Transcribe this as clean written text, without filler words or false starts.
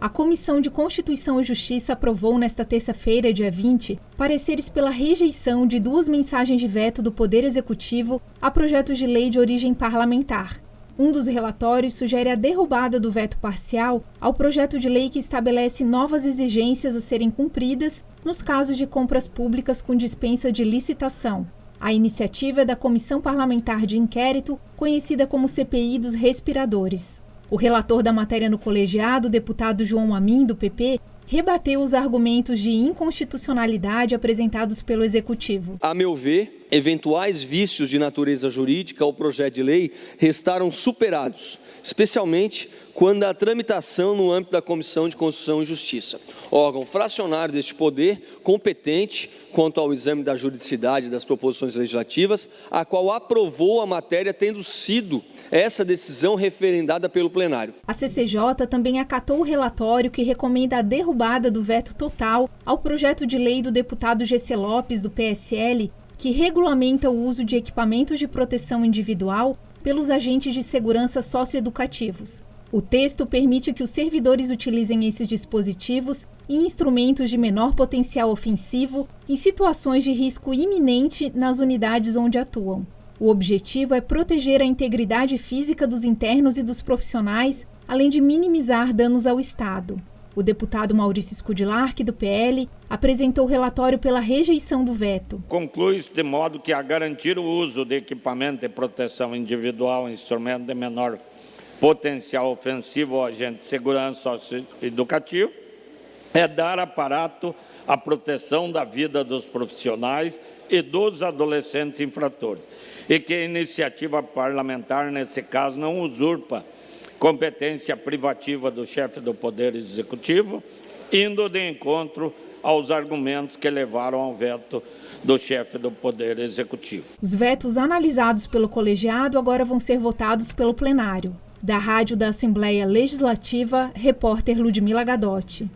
A Comissão de Constituição e Justiça aprovou nesta terça-feira, dia 20, pareceres pela rejeição de 2 mensagens de veto do Poder Executivo a projetos de lei de origem parlamentar. Um dos relatórios sugere a derrubada do veto parcial ao projeto de lei que estabelece novas exigências a serem cumpridas nos casos de compras públicas com dispensa de licitação. A iniciativa é da Comissão Parlamentar de Inquérito, conhecida como CPI dos Respiradores. O relator da matéria no colegiado, o deputado João Amin, do PP, rebateu os argumentos de inconstitucionalidade apresentados pelo Executivo. A meu ver, eventuais vícios de natureza jurídica ao projeto de lei restaram superados, especialmente quando a tramitação no âmbito da Comissão de Constituição e Justiça, órgão fracionário deste poder, competente quanto ao exame da juridicidade das proposições legislativas, a qual aprovou a matéria, tendo sido essa decisão referendada pelo plenário. A CCJ também acatou o relatório que recomenda a derrubada do veto total ao projeto de lei do deputado Gessé Lopes, do PSL, que regulamenta o uso de equipamentos de proteção individual pelos agentes de segurança socioeducativos. O texto permite que os servidores utilizem esses dispositivos e instrumentos de menor potencial ofensivo em situações de risco iminente nas unidades onde atuam. O objetivo é proteger a integridade física dos internos e dos profissionais, além de minimizar danos ao Estado. O deputado Maurício Scudlark, do PL, apresentou o relatório pela rejeição do veto. Conclui-se de modo que a garantir o uso de equipamento de proteção individual, instrumento de menor potencial ofensivo ao agente de segurança socioeducativo, é dar aparato à proteção da vida dos profissionais e dos adolescentes infratores, e que a iniciativa parlamentar, nesse caso, não usurpa competência privativa do chefe do Poder Executivo, indo de encontro aos argumentos que levaram ao veto do chefe do Poder Executivo. Os vetos analisados pelo colegiado agora vão ser votados pelo plenário. Da Rádio da Assembleia Legislativa, repórter Ludmila Gadotti.